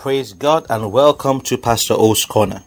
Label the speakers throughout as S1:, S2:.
S1: Praise God and welcome to Pastor O's Corner.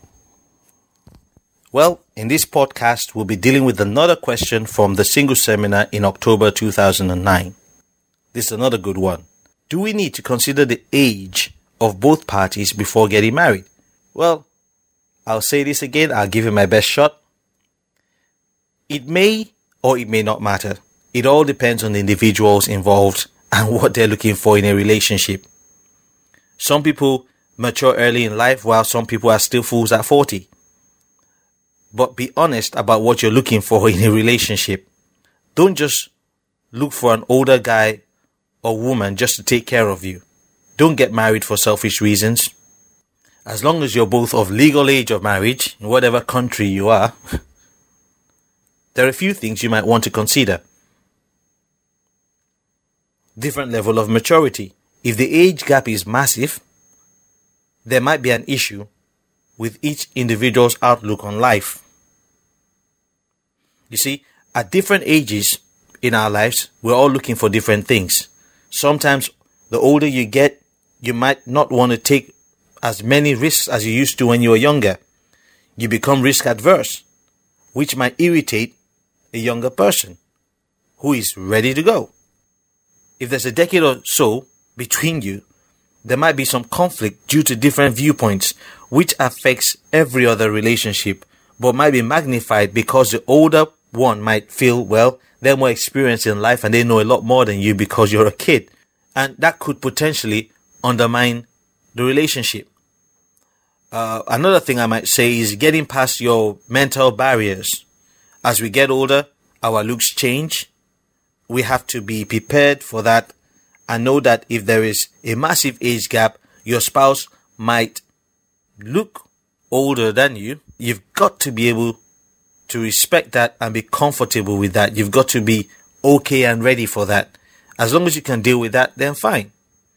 S1: Well, in this podcast, we'll be dealing with another question from the Single Seminar in October 2009. This is another good one. Do we need to consider the age of both parties before getting married? Well, I'll say this again. I'll give it my best shot. It may or it may not matter. It all depends on the individuals involved and what they're looking for in a relationship. Some people mature early in life while some people are still fools at 40. But be honest about what you're looking for in a relationship. Don't just look for an older guy or woman just to take care of you. Don't get married for selfish reasons. As long as you're both of legal age of marriage, in whatever country you are, there are a few things you might want to consider. Different level of maturity. If the age gap is massive, there might be an issue with each individual's outlook on life. You see, at different ages in our lives, we're all looking for different things. Sometimes the older you get, you might not want to take as many risks as you used to when you were younger. You become risk adverse, which might irritate a younger person who is ready to go. If there's a decade or so between you, there might be some conflict due to different viewpoints, which affects every other relationship, but might be magnified because the older one might feel, well, they're more experienced in life and they know a lot more than you because you're a kid. And that could potentially undermine the relationship. Another thing I might say is getting past your mental barriers. As we get older, our looks change. We have to be prepared for that and know that if there is a massive age gap, your spouse might look older than you. You've got to be able to respect that and be comfortable with that. You've got to be okay and ready for that. As long as you can deal with that, then fine.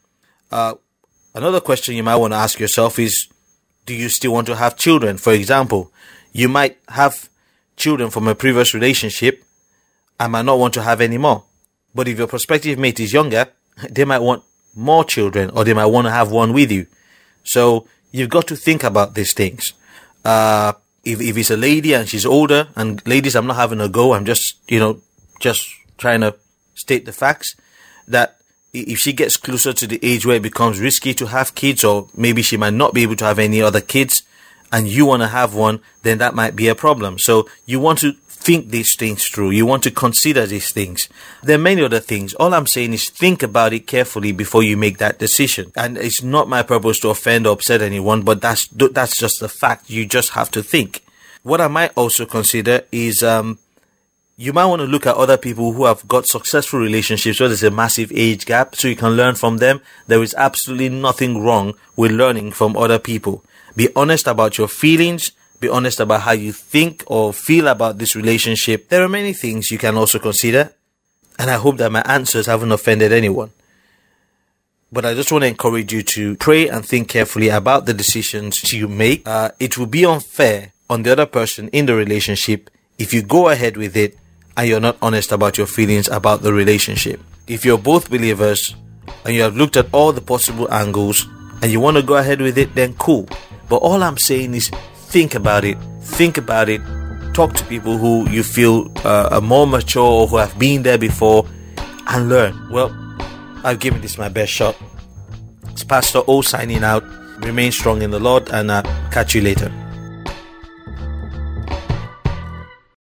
S1: Another question you might want to ask yourself is, do you still want to have children? For example, you might have children from a previous relationship and might not want to have any more. But if your prospective mate is younger, they might want more children or they might want to have one with you. So you've got to think about these things. If it's a lady and she's older, and ladies, I'm not having a go. I'm just trying to state the facts that if she gets closer to the age where it becomes risky to have kids, or maybe she might not be able to have any other kids and you want to have one, then that might be a problem. So you want to think these things through. You want to consider these things. There are many other things. All I'm saying is think about it carefully before you make that decision. And it's not my purpose to offend or upset anyone, but that's just a fact. You just have to think. What I might also consider is you might want to look at other people who have got successful relationships where there's a massive age gap so you can learn from them. There is absolutely nothing wrong with learning from other people. Be honest about your feelings. Be honest about how you think or feel about this relationship. There are many things you can also consider, and I hope that my answers haven't offended anyone. But I just want to encourage you to pray and think carefully about the decisions you make. It will be unfair on the other person in the relationship if you go ahead with it and you're not honest about your feelings about the relationship. If you're both believers and you have looked at all the possible angles and you want to go ahead with it, then cool. But all I'm saying is think about it. Talk to people who you feel are more mature or who have been there before and learn. Well, I've given this my best shot. It's Pastor O signing out. Remain strong in the Lord and catch you later.